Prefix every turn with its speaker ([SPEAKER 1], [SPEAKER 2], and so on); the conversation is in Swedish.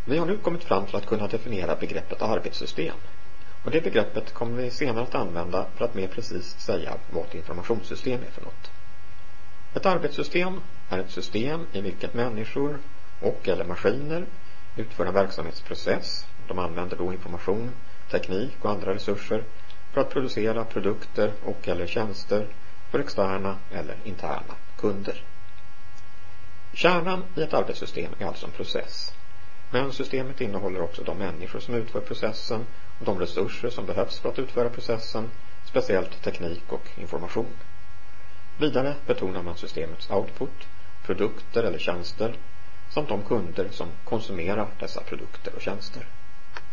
[SPEAKER 1] Vi har nu kommit fram till att kunna definiera begreppet arbetssystem. Och det begreppet kommer vi senare att använda för att mer precis säga vad ett informationssystem är för något. Ett arbetssystem är ett system i vilket människor och eller maskiner utför en verksamhetsprocess. De använder då information, teknik och andra resurser för att producera produkter och eller tjänster för externa eller interna kunder. Kärnan i ett arbetssystem är alltså en process. Men systemet innehåller också de människor som utför processen och de resurser som behövs för att utföra processen, speciellt teknik och information. Vidare betonar man systemets output, produkter eller tjänster, samt de kunder som konsumerar dessa produkter och tjänster.